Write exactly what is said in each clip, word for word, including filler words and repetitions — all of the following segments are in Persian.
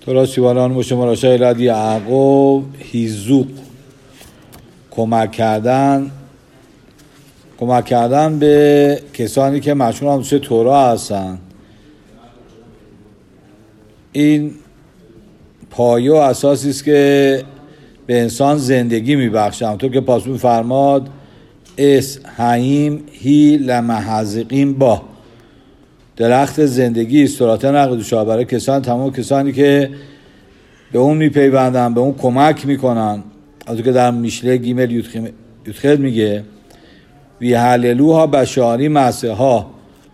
تورا سیوالان مشه مراشای لدی یعقوب هیزوق کمک کردن کمک کردن به کسانی که مشغول آموزش تورا هستن. این پایه و اساسی است که به انسان زندگی میبخشه. همونطور که پاسخ می‌فرماد اس حیم هی لمحزقین با درخت زندگی استراتن نقدوشا برای کسان تمام کسانی که به اون میپیوندن، به اون کمک میکنن. از که در میشله گیمل یودخل میگه وی هللوها بشاری مسه ها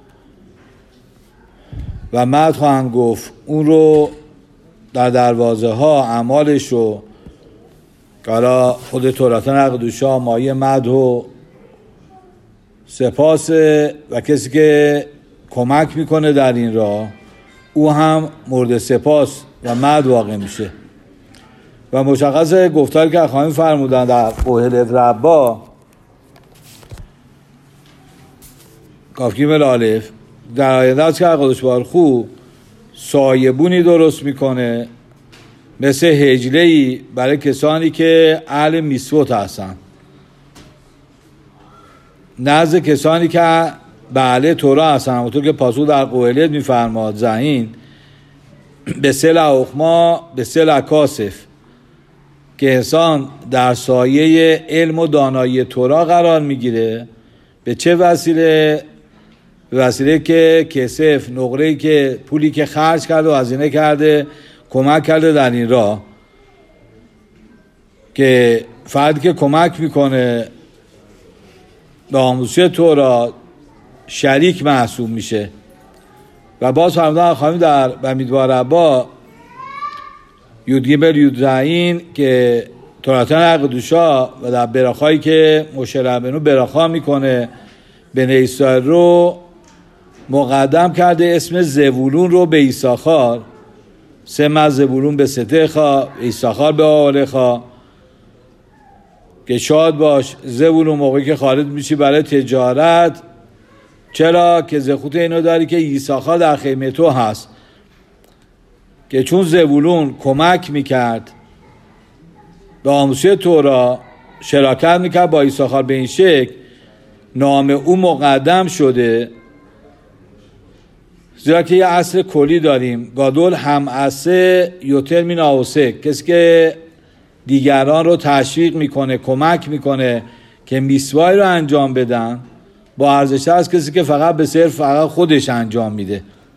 و مد خواهند گفت اون رو در دروازه ها اعمالش رو که حالا خود تورات نقدوشا مایه مد و سپاس و کسی که کمک میکنه در این راه او هم مورد سپاس و مد واقع میشه. و مشخص گفتاری که خواهیم فرمودن در قوهلت ربا کافگیم الالف در آینده است که قدس بارخو سایبونی درست میکنه مثل هجله‌ای برای کسانی که اهل میسوت هستن، نزد کسانی که بله تورا هستن. همونطور که پاسخ در قوهلت میفرماد زهین به سل اخما به سل کاسف که انسان در سایه علم و دانایی تورا قرار میگیره. به چه وسیله؟ به وسیله که کسف نقره‌ای که پولی که خرج کرده و هزینه کرده کمک کرده در این راه، که فردی که کمک میکنه به آموزش تورا شریک محسوب میشه. و باز فرمودن خواهیم در بمیدوار ربا یودگیبل یودرعین که توراتان اقدوشا و در براخایی که مشربنو براخا میکنه به نیسای رو مقدم کرده اسم زبولون رو به ایساخار، سم زبولون به ستخا ایساخار به آلخا، که شاد باش زبولون موقعی که خارج میشی برای تجارت. چرا؟ که زخوت اینو داری که ایساخار در خیمه تو هست، که چون زبولون کمک میکرد به آموزش تورا، شراکت میکرد با ایساخار به این شکل، نام او مقدم شده. زیرا که یه اصل کلی داریم، گادول هم اصل یوتر می ناوسه، کسی که دیگران رو تشویق میکنه، کمک میکنه که میسوای رو انجام بدن، با ارزش هست کسی که فقط به صرف فقط خودش انجام میده.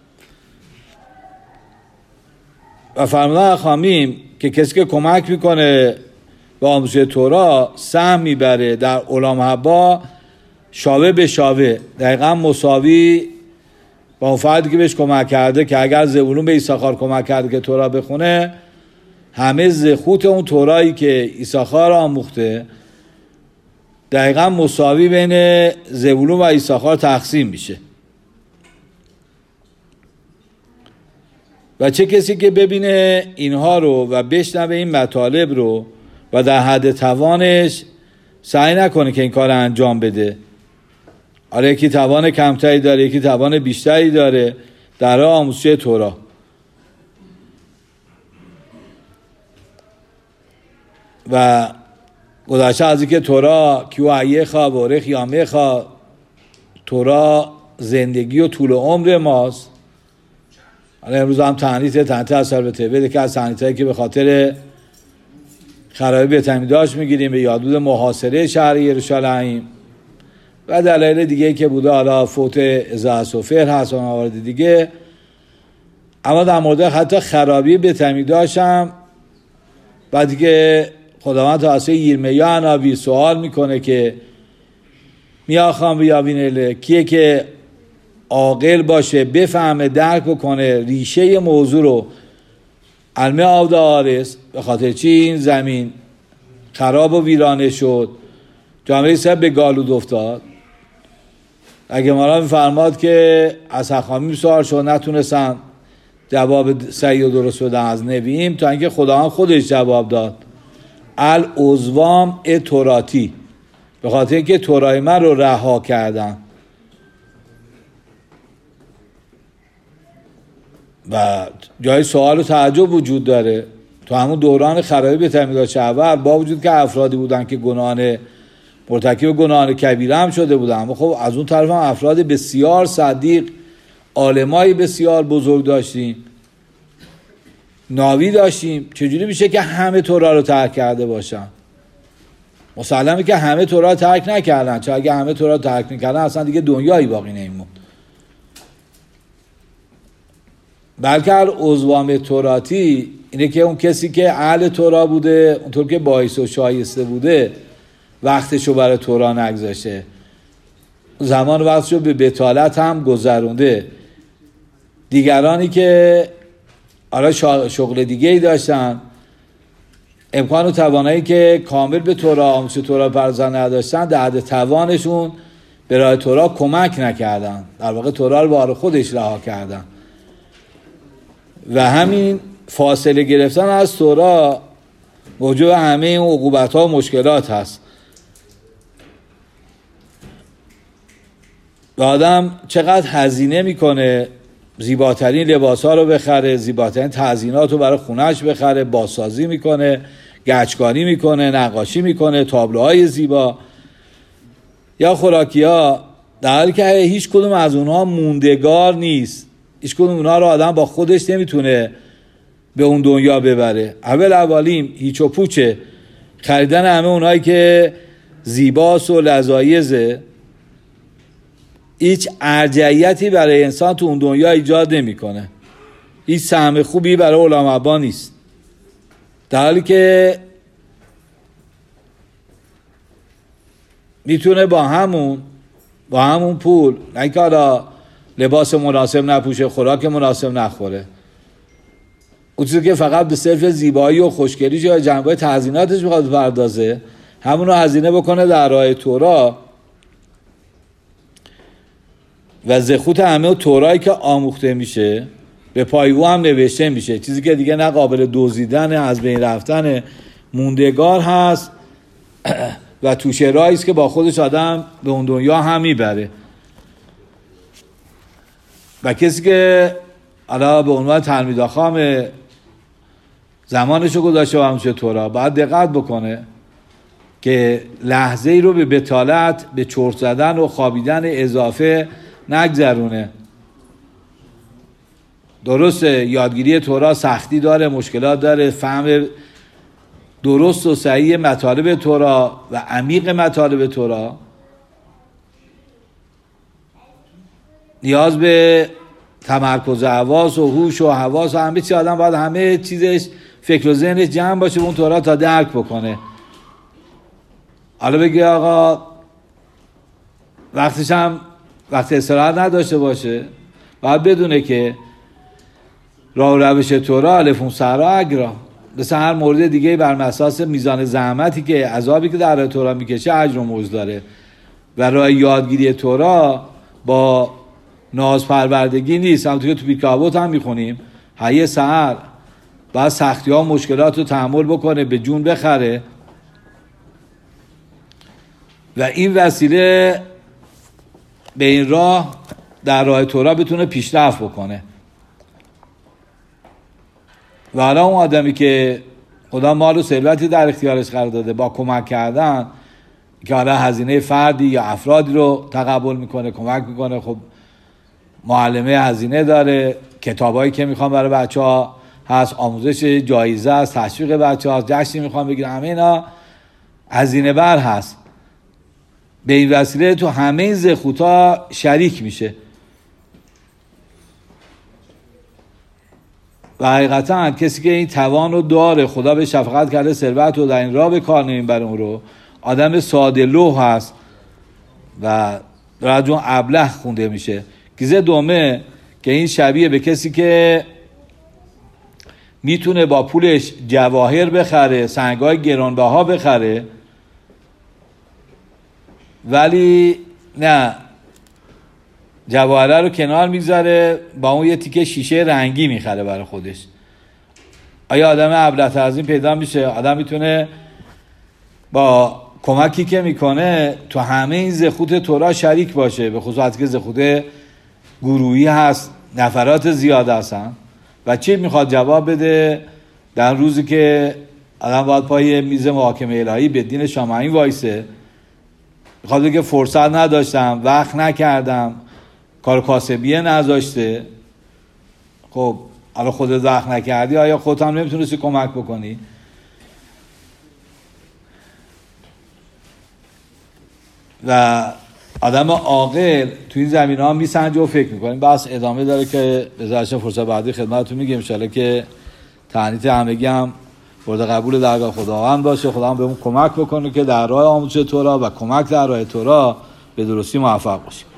و فرمودن اخامیم که کسی که کمک میکنه به آموزش تورا سهم میبره در علام حبا شاوه به شاوه، دقیقا مساوی با اون فردی که بهش کمک کرده. که اگر زبولون به ایساخار کمک کرده که تورا بخونه، همه زخوت اون تورایی که ایساخار آموخته دقیقا مساوی بین زبولون و ایساخار تقسیم میشه. و چه کسی که ببینه اینها رو و بشنوه این مطالب رو و در حد توانش سعی نکنه که این کار انجام بده. آره یکی توان کمتری داره، یکی توان بیشتری داره در راه آموزش تورا. و گذشته از اینکه تورا کیو ایه خواه بوره خیامه خواه، تورا زندگی و طول عمر ماست. حالا امروز هم تعنیت تعنیت اثر به تبه که از تعنیت هایی که به خاطر خرابی به تمیداش میگیریم به یادبود محاصره شهر یروشالیم و دلایل دیگه که بوده، حالا فوت ازاس و فر هست و موارد دیگه. اما در مورد حتی خرابی به تمیداش هم بعدی که خداوند توسط یرمیا عناوی سوال میکنه که میاخوام بیابینله کیه که عاقل باشه، بفهمه، درک بکنه ریشه موضوع رو. علمه آب دارست به خاطر چی این زمین خراب و ویرانه شد، جامعه سب به گالود افتاد. اگه مالا میفرماد که از حخامی سوال شد نتونستن جواب صحیح و درست بدن از نبییم، تا اینکه خداوند خودش جواب داد العظوام توراتی، به خاطر اینکه تورای من رو رها کردن. و جای سوال و تعجب وجود داره. تو همون دوران خرابی بیت المیلاد شهور با وجود که افرادی بودن که گناهان مرتکب گناهان کبیره هم شده بودن، اما خب از اون طرف هم افراد بسیار صدیق، عالمای بسیار بزرگ داشتیم، ناوی داشتیم. چجوری میشه که همه تورا رو ترک کرده باشن؟ مسلمه که همه تورا رو ترک نکردن، چون اگه همه تورا رو ترک میکردن اصلا دیگه دنیایی باقی نمیموند. بلکه هر عضوام توراتی اینه که اون کسی که اهل تورا بوده، اونطور که باعث و شایسته بوده، وقتشو برای تورا نگذاشته، زمان وقتشو به بطالت هم گذرونده. دیگرانی که حالا شغل دیگه ای داشتن، امکان و توانایی که کامل به تورا، آموزش تورا پردازان نداشتن، در حد توانشون به راه تورا کمک نکردن، در واقع تورا رو بار خودش رها کردن. و همین فاصله گرفتن از تورا موجب همه این عقوبت ها و مشکلات هست. و آدم چقدر هزینه میکنه زیباترین لباس ها رو بخره، زیباترین تزیینات رو برای خونهش بخره، بازسازی میکنه، گچکاری میکنه، نقاشی میکنه، تابلوهای زیبا یا خوراکی ها، در حالی که هیچ کدوم از اونها موندگار نیست. هیچ کدوم اونها رو آدم با خودش نمیتونه به اون دنیا ببره. اول اولیم هیچ و پوچه خریدن همه اونهایی که زیباست و لذایزه، هیچ ارجعیتی برای انسان تو اون دنیا ایجاد نمیکنه. هیچ سهم خوبی برای علماء نیست، در حالی که میتونه با همون با همون پول، نه که حالا لباس مناسب نپوشه، خوراک مناسب نخوره، اون چیزی که فقط به صرف زیبایی و خوشگلیش یا جنبه تزییناتش میخواد پردازه، همون رو هزینه بکنه در راه تورا و زخوت همه تورایی که آموخته میشه به پایگو هم نوشته میشه، چیزی که دیگه نه قابل دزدیدن، از بین رفتن، موندگار هست و توشه راهی است که با خودش آدم به اون دنیا هم میبره. و کسی که حالا به عنوان تلمید خام زمانشو گذاشته و همچه تورا، باید دقت بکنه که لحظه ای رو به بطالت، به چرت زدن و خوابیدن اضافه نگذرونه. درسته یادگیری تورا سختی داره، مشکلات داره، فهم درست و صحیح مطالب تورا و عمیق مطالب تورا نیاز به تمرکز حواس و هوش و حواس و همه چی، آدم باید همه چیزش فکر و ذهنش جمع باشه اون تورا تا درک بکنه. حالا بگی آقا وقتش هم وقت استراحت نداشته باشه، باید بدونه که راه و روش تورا الفون سرا اگرا، مثل هر مورد دیگه بر اساس میزان زحمتی که عذابی که در راه تورا میکشه اجر و مزد داره. و راه یادگیری تورا با ناز پروردگی نیست. همونطور که تو بیرکابوت هم میخونیم حیه سهر باید سختی ها و مشکلات رو تحمل بکنه، به جون بخره و این وسیله به این راه در راه تورا بتونه پیشرفت بکنه. و حالا اون آدمی که خدا مال و ثروتی در اختیارش قرار داده، با کمک کردن که حالا هزینه فردی یا افرادی رو تقبل میکنه، کمک میکنه، خب معلمه هزینه داره، کتابایی که میخوان برای بچه ها هست، آموزش جایزه است، تشویق بچه ها هست، جشنی میخوان بگیرن، همه اینا هزینه بر هست. به این وسیله تو همه این زخوتا شریک میشه. و حقیقتا کسی که این توان رو داره، خدا به شفقت کرده، ثروت رو در این راه به کار نمیبره، اون رو آدم ساده لوح هست و رجون ابله خونده میشه. گیزه دومه که این شبیه به کسی که میتونه با پولش جواهر بخره، سنگای گرانبها بخره، ولی نه جواهره رو کنار میگذاره، با اون یه تیکه شیشه رنگی میخره برای خودش. آیا آدم ابله از این پیدا میشه؟ آدم میتونه با کمکی که میکنه تو همه این زخوت تورا شریک باشه، به خصوص که زخوت گروهی هست، نفرات زیاد هستن، و چی میخواد جواب بده در روزی که آدم باید پای میز محاکمه الهی به دین شامعی وایسه، میخواد بگه فرصت نداشتم، وقت نکردم، کار کاسبیه نذاشته. خب حالا خودت وقت نکردی، آیا خودت هم نمیتونستی کمک بکنی؟ و آدم عاقل تو این زمینه ها میسنجه و فکر میکنه. بحث ادامه داره که به ذاتش فرصت بعدی خدمتتون میگم، ان شاءالله که تعنیت همگی هم مورد قبول درگاه خداوند باشه. خدا هم بهمون کمک بکنه که در راه آموزش تورا و کمک در راه تورا به درستی موفق باشیم.